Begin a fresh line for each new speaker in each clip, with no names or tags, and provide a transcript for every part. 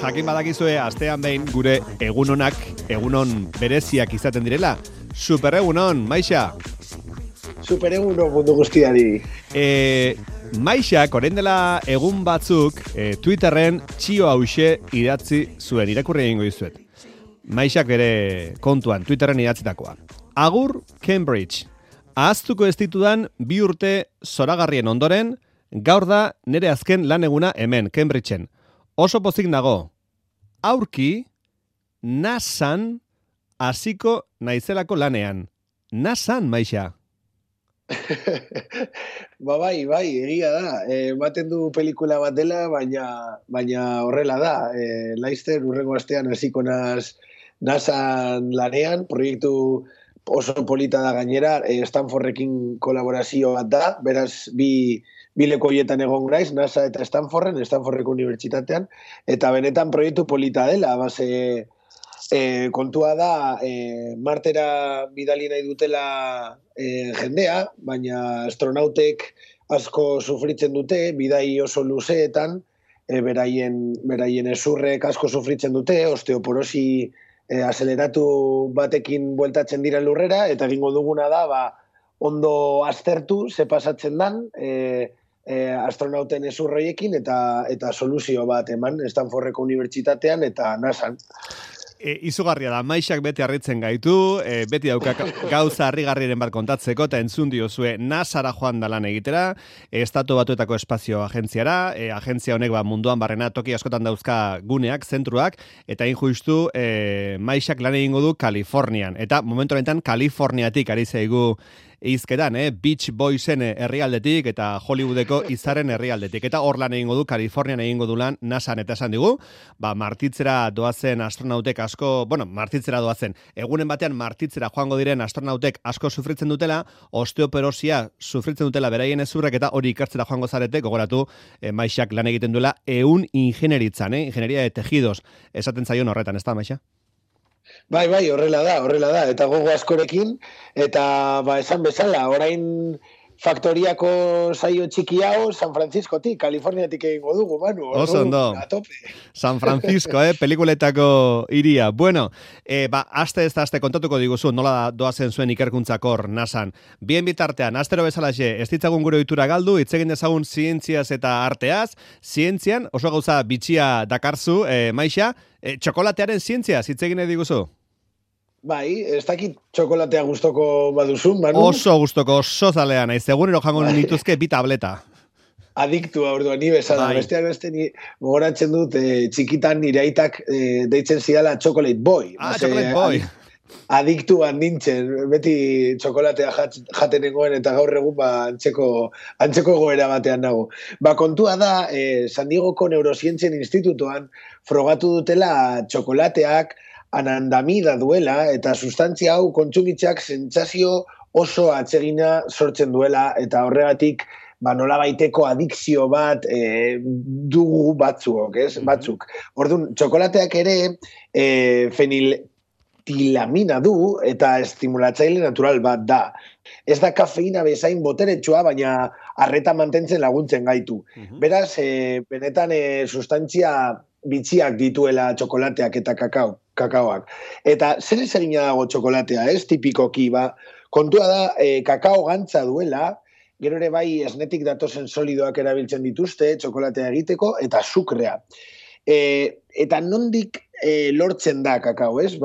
jakin badakizue astean behin gure egunonak, egunon bereziak izaten direla. Super egunon, Maixa.
Super egunon mundu guztiari.
Maixak, orain dela egun batzuk, Twitterren txio hause idatzi zuen, irakurri egingo dizuet. Maixak bere kontuan, Twitterren idatzitakoa. Agur, Cambridge. Ahaztuko ez ditudan 2 urte zoragarrien ondoren, gaur da nire azken lan eguna hemen, Cambridgeen. Oso pozik nago. Aurki, NASAn hasiko naizelako lanean. NASAn, Maixa.
bai, egia da. Baten du pelikula bat dela, baina horrela da. Laizter urrengo astean hasiko NASAn lanean, proiektu oso polita da gainera, Stanfordrekin kolaborazio bat da, beraz bi leku horietan egon graiz, NASA eta Stanfordreko unibertsitatean, eta benetan proiektu polita dela, kontua da, Martera bidali nahi dutela jendea, baina astronautek asko sufritzen dute, bidai oso luzeetan, beraien ezurrek asko sufritzen dute, osteoporosi azeleratu batekin bueltatzen dira lurrera, eta egingo duguna da, ondo aztertu, ze pasatzen dan, astronauten ezurroiekin, eta soluzio bat eman, Stanfordreko unibertsitatean eta NASAn.
Izugarria da, Maixak beti harritzen gaitu, beti dauka gauza harrigarriren bat kontatzeko, eta entzun diozue NASAra joan da lan egitera, Estatu Batuetako Espazio Agentziara, agentzia honek munduan barrena toki askotan dauzka guneak, zentruak, eta injustu Maixak lan egingo du Kalifornian, eta momentu honetan Kaliforniatik ari zaigu izketan, Beach Boysen herrialdetik eta Hollywoodeko izaren herrialdetik. Eta hor lan egingo du, Kalifornian egingo du lan NASAn eta esan digu, martitzera doazen astronautek asko, martitzera doazen, egunen batean martitzera joango diren astronautek asko sufritzen dutela, osteoporosia sufritzen dutela beraien ezurrek eta hori ikertzera joango zarete, gogoratu, Maixak lan egiten duela ehun ingenieritzan, ingenieria de tejidos, esaten zaion horretan, ez da, Maixa?
Bai, horrela da, eta gogo askorekin, eta esan bezala, orain faktoriako saio txiki hau San Franciscotik, Kaliforniatik egingo dugu, Manu.
Oso ondo. San Francisco, pelikuletako iria. Bueno, aste kontatuko diguzu, nola doazen zuen ikerkuntzakor NASAn. Bien bitartean, astero bezalaxe, ez ditzagun gure ohitura galdu, hitz egin dezagun zientziaz eta arteaz, zientzian, oso gauza bitxia dakarzu, Maixa, txokolatearen zientziaz, hitz egin diguzu?
Bai, ez dakit txokolatea gustoko baduzun, Manu?
Oso gustoko, oso zalea naiz, egunero jango nituzke bi tableta.
Adiktua, orduan, ni bezala. Besteak beste ni gogoratzen dut txikitan nire aitak deitzen zidala Chocolate Boy.
Chocolate Boy.
Adiktuan nintzen, beti txokolatea jaten nengoen eta gaur egun antzeko egoera batean nago. Kontua da, San Diegoko Neurosientzien Institutoan frogatu dutela txokolateak anandamida duela eta sustantzia hau kontsumitzeak sentsazio oso atsegina sortzen duela eta horregatik nolabaiteko adikzio bat dugu batzuk, ez? Batzuk. Orduan, txokolateak ere feniletilamina du eta estimulatzaile natural bat da. Ez da kafeina bezain boteretsua, baina arreta mantentzen laguntzen gaitu. Beraz, benetan sustantzia bitxiak dituela txokolateak eta kakaoak. Eta zer ezagina dago txokolatea, ez? Tipikoki, kontua da, kakao gantza duela, gero ere bai esnetik datozen solidoak erabiltzen dituzte, txokolatea egiteko, eta sukrea. Eta nondik lortzen da kakao, ez?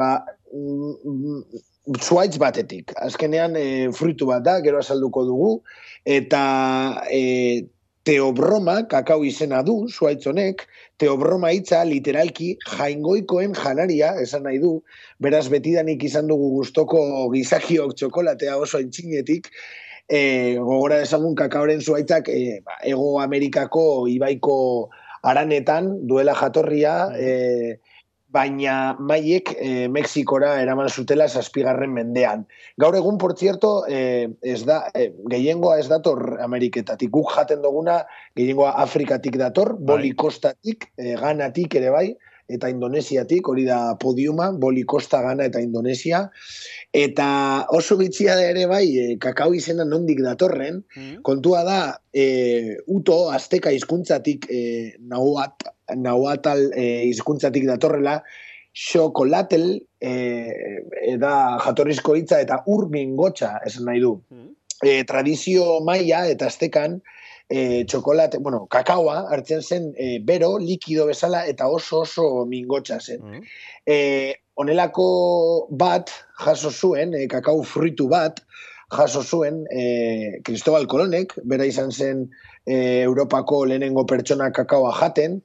Zuaitz batetik. Azkenean fruitu bat da, gero azalduko dugu, eta teobroma, kakao izena du, zuaitz honek, teobroma hitza literalki jaingoikoen janaria, esan nahi du, beraz betidanik izan dugu gustoko gizakiok txokolatea oso aintzinetik, gogora dezagun kakaoren zuaitzak Hego Amerikako ibaiko haranetan duela jatorria, baina maiek Mexikora eraman zutela 7. mendean. Gaur egun, por cierto, gehiengoa ez dator Ameriketatik. Guk jaten duguna, gehiengoa Afrikatik dator, Boli Kostatik, Ganatik ere bai, eta Indonesiatik, hori da podiuma, Boli Kosta, Gana eta Indonesia. Eta oso bitxia da ere bai, kakao izena nondik datorren, kontua da, uto, azteka hizkuntzatik nahuat, nahuatal hizkuntzatik datorrela, xokolatel da jatorrizko hitza eta mingotxa esan nahi du. Tradizio maia eta aztekan txokolate, kakaoa hartzen zen bero, likido bezala eta oso mingotxa zen. Honelako bat jaso zuen, kakao fruitu bat, jaso zuen Cristobal Colonek, bera izan zen Europako lehenengo pertsona kakaoa jaten,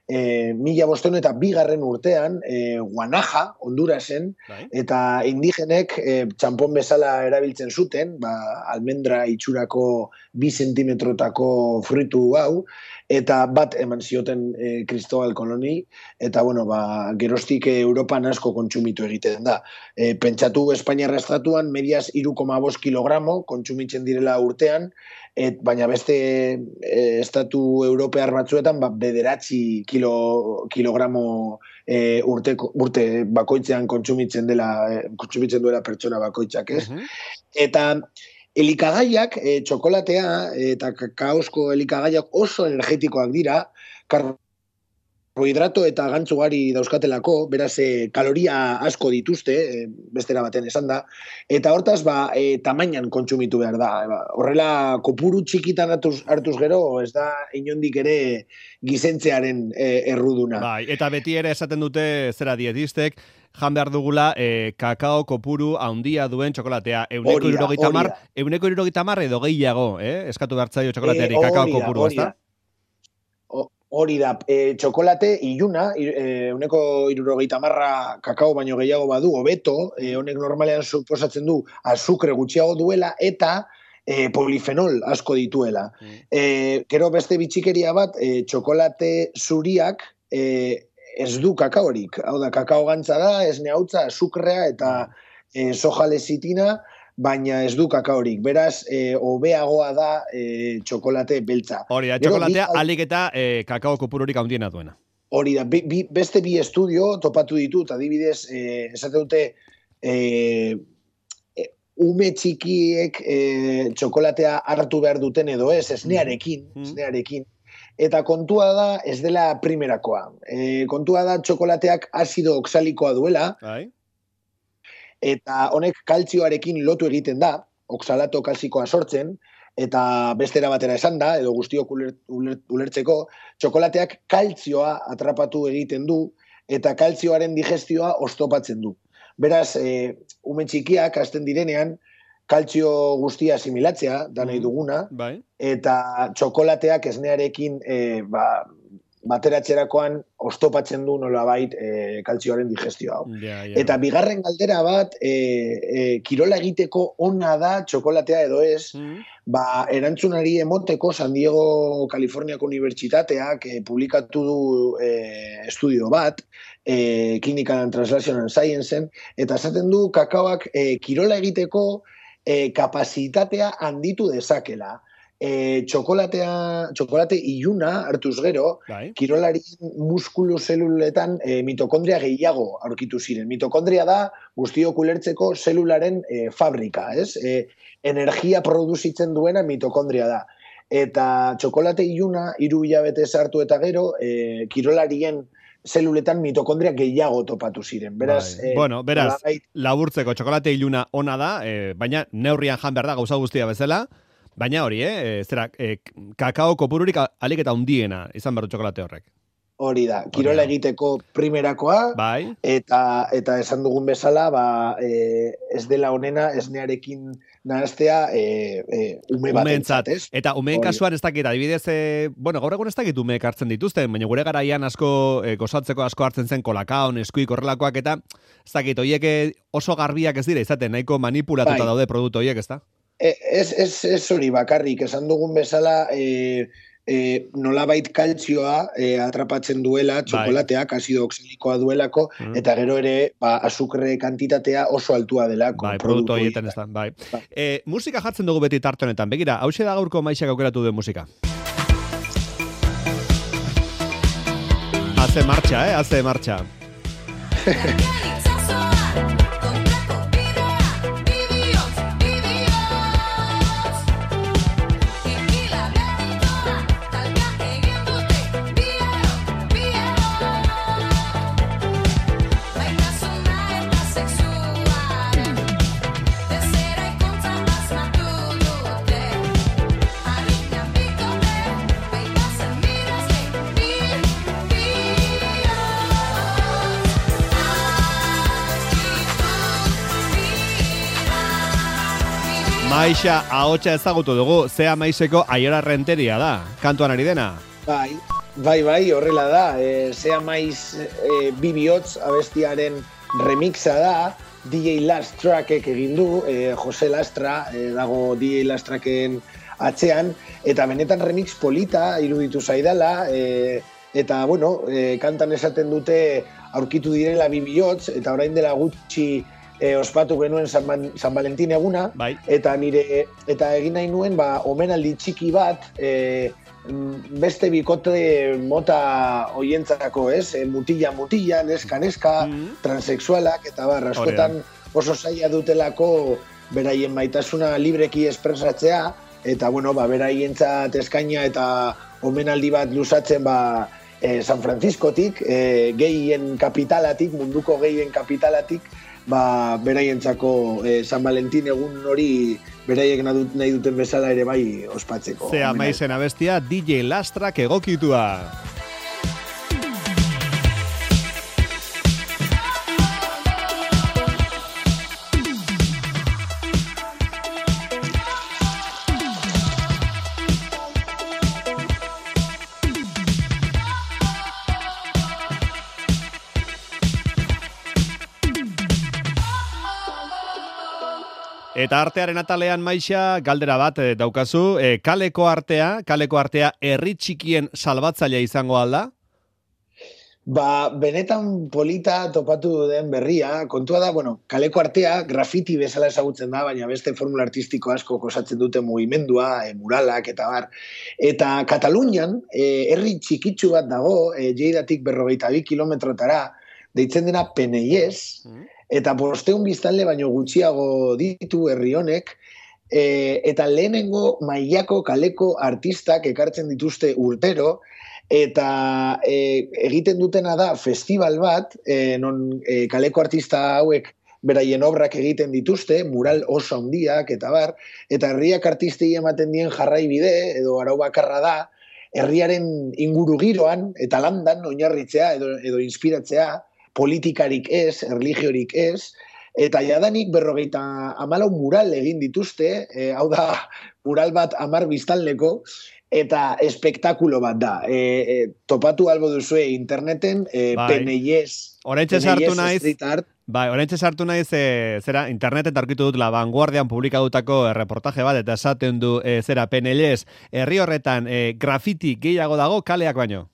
1502 urtean, Guanaja, Hondurasen, eta indigenek txampon bezala erabiltzen zuten, almendra itxurako 2 zentimetrotako fruitu hau, eta bat eman zioten Cristobal Coloni, eta geroztik Europan asko kontsumitu egiten da. Pentsatu Espainiarra estatuan mediaz 3,5 kilogramo kontsumitzen direla urtean, baina beste estatu europear batzuetan 9 kilogramo urte bakoitzean kontsumitzen duela pertsona bakoitzak, ez? Eta elikagaiak, txokolatea eta kakaosko elikagaiak oso energetikoak dira, karbohidrato eta gantz ugari dauzkatelako, beraz kaloria asko dituzte, bestera baten esan da, eta hortaz tamainan kontsumitu behar da. Horrela, kopuru txikitan hartuz gero, ez da inondik ere gizentzearen erruduna.
Eta beti ere esaten dute zera dietistek, jan behar dugula kakao kopuru handia duen txokolatea. 170 edo gehiago, eskatu behartzaio txokolateari kakao kopuru, ezta?
Hori da, txokolate iluna, 170 kakao baino gehiago badu, hobeto, honek normalean suposatzen du azukre gutxiago duela eta polifenol asko dituela. Gero beste bitxikeria bat, txokolate zuriak ez du kakaorik. Hau da, kakao gantza da, esne hautza, azukrea eta soja lecitina, baina ez du kakaorik. Beraz, hobeagoa da txokolate beltza.
Hori da, txokolatea alik eta kakao kopururik handiena duena.
Hori da, beste bi estudio topatu ditut, adibidez, esate dute, ume txikiek txokolatea hartu behar duten edo ez, esnearekin. Eta kontua da, ez dela primerakoa. Kontua da, txokolateak azido oxalikoa duela, eta honek kaltzioarekin lotu egiten da, oxalato kalzikoa sortzen, eta bestera batera esan da, edo guztiok ulertzeko, txokolateak kaltzioa atrapatu egiten du, eta kaltzioaren digestioa oztopatzen du. Beraz, ume txikiak hasten direnean, kaltzio guztia asimilatzea, da nahi duguna, eta txokolateak esnearekin bateratzerakoan oztopatzen du nolabait kaltzioaren digestioa. Eta bigarren galdera bat, kirola egiteko ona da txokolatea edo ez, erantzunari emoteko San Diego, Kaliforniako Unibertsitateak publikatu du estudio bat, Clinical and Translational Sciencen, eta esaten du kakaoak kirola egiteko kapazitatea handitu dezakela. Txokolate iluna hartuz gero, kirolarien muskulu zeluletan mitokondria gehiago aurkitu ziren. Mitokondria da guztiok ulertzeko zelularen fabrika, ez? Energia produzitzen duena mitokondria da. Eta txokolate iluna 3 hilabete sartu eta gero, kirolarien zeluletan mitokondria gehiago topatu ziren. Beraz,
laburtzeko txokolate iluna ona da, baina neurrian jan behar da gauza guztia bezala, baina hori, kakao kopururik alik eta hundiena izan behar du txokolate horrek.
Hori da, kirola egiteko primerakoa, eta esan dugun bezala, ez dela onena esnearekin nahaztea ume batentzat, ez?
Eta umeen kasuan ez dakit, adibidez, gaur egun ez dakit umeek hartzen dituzten, baina gure garaian asko, gozatzeko asko hartzen zen kolakao, neskuik horrelakoak, eta ez dakit, horiek oso garbiak ez dira izaten, nahiko manipulatuta daude produktu horiek, ez da?
Ez hori bakarrik, esan dugun bezala, nolabait kaltzioa atrapatzen duela txokolateak, azido oxalikoa duelako, eta gero ere azukre kantitatea oso altua delako.
Produktu horietan ez da, musika jartzen dugu beti tarte honetan, begira, hauxe da gaurko Maixak aukeratu duen musika. Hace marcha. Maixa ahotsa ezagutu dugu, Zea Maiseko Aiora Renteria da, kantuan ari dena.
Bai, horrela da. Zea Maiz Bibiots abestiaren remixa da, DJ Last Trackek egin du, Jose Lastra dago DJ Last Tracken atzean, eta benetan remix polita iruditu zaidala, eta, bueno, kantan esaten dute aurkitu direla Bibiots, eta orain dela gutxi ospatu genuen San Valentin eguna,
bai.
eta egin nahi nuen, omenaldi txiki bat, beste bikote mota hoientzako, mutila, neska, transexualak, eta askotan oso zaila dutelako beraien maitasuna libreki espresatzea, eta, bueno, beraientzat eskaina eta omenaldi bat luzatzen, San Franciscotik, gehien kapitalatik, munduko gehien kapitalatik, beraientzako San Valentin egun hori beraiek nahi duten bezala ere bai ospatzeko.
Zea Maizen abestia DJ Lastrak egokitua. Eta artearen atalean, Maixa, galdera bat daukazu, kaleko artea herri txikien salbatzailea izango alda?
Benetan polita topatu den berria, kontua da, kaleko artea grafiti bezala ezagutzen da, baina beste formula artistiko asko osatzen dute mugimendua, muralak eta bar. Eta Katalunian, herri txikitsu bat dago, Lleidatik 42 kilometrotara, deitzen dena Peneies, eta 500 biztanle baino gutxiago ditu herri honek, eta lehenengo mailako kaleko artistak ekartzen dituzte urtero, eta egiten dutena da festival bat, non kaleko artista hauek beraien obrak egiten dituzte, mural oso handiak eta bar, eta herriak artistei ematen dien jarraibide, edo arau bakarra da, herriaren inguru giroan, eta landan oinarritzea edo inspiratzea, politikarik ez, erligiorik ez, eta jadanik 54 mural egin dituzte, hau da, mural bat 10 biztanleko, eta espektakulo bat da. Topatu albo duzue interneten, Peneies.
Oraintxe sartu naiz, zera, internetet aurkitu dut La Vanguardian publikatutako reportaje bat, eta esaten du, Peneies, herri horretan, grafiti gehiago dago kaleak baino.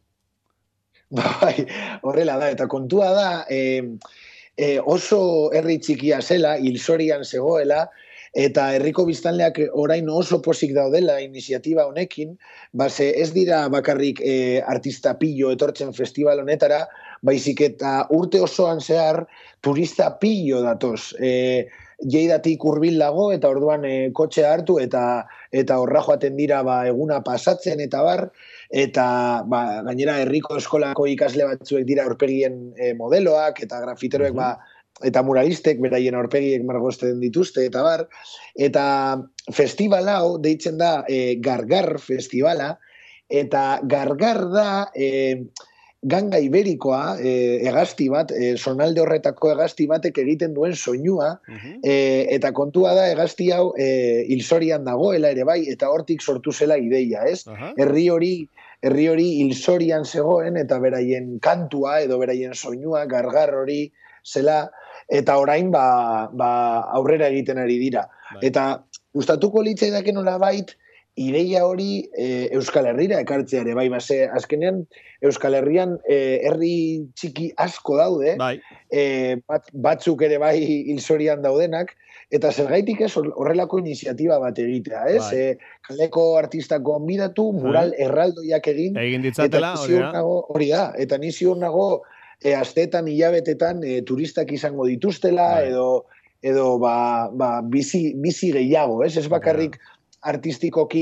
Horrela da, eta kontua da, oso herri txikia zela, hilzorian zegoela, eta herriko biztanleak orain oso pozik daudela iniziatiba honekin, ez dira bakarrik artista pillo etortzen festival honetara, baizik eta urte osoan zehar turista pillo datoz. Lleidatik hurbil dago, eta orduan kotxea hartu, eta horra joaten dira eguna pasatzen, eta bar, eta gainera herriko eskolako ikasle batzuek dira aurpegien modeloak, eta grafiteroek eta muralistek beraien aurpegiek margosten dituzte, eta bar, eta festival hau deitzen da Gargar festivala, eta Gargar da ganga iberikoa, hegazti bat, zonalde horretako hegazti batek egiten duen soinua, eta kontua da hegazti hau hilzorian dagoela ere bai, eta hortik sortu zela ideia, ez? Herri hori hilzorian zegoen, eta beraien kantua edo beraien soinua, Gargar hori zela, eta orain aurrera egiten ari dira. Eta gustatuko litzaidaken nolabait, ideia hori Euskal Herrira ekartzeare, azkenean Euskal Herrian herri txiki asko daude, batzuk ere bai hilzorian daudenak, eta zergaitik ez horrelako iniziatiba bat egitea, ez? Kaleko artistak gonbidatu, mural erraldoiak egin
ditzatela,
hori da, eta ni ziur nago asteetan, hilabetetan turistak izango dituztela, edo bizi gehiago, ez? Ez bakarrik artistikoki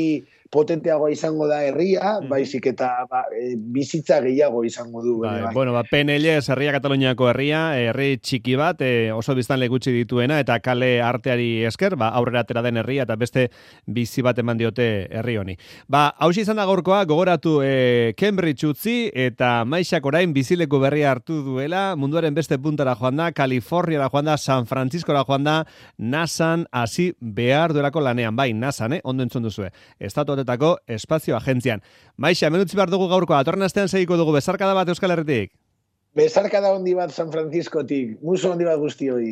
potenteagoa izango da herria, baizik eta bizitza gehiago izango du.
Bai. Bueno, PNL herria Kataluniako herria, herri txiki bat, oso biztanle gutxi dituena, eta kale arteari esker, aurrera atera den herria, eta beste bizi bat eman diote herri honi. Hausi izan da gaurkoa, gogoratu Cambridge utzi, eta Maixak orain bizileku berria hartu duela, munduaren beste puntara joan da, Kaliforniara joan da, San Franciscora joan da, NASAn hasi behar duelako lanean, bai, NASAn, ondo entzun duzue, Estatuetako Espazio Agentzian. Maixa, hemen utzi behar dugu gaurkoa, atorren astean segiko dugu, bezarkada bat Euskal Herritik.
Bezarkada handi bat San Franciscotik, muso handi bat guztioi.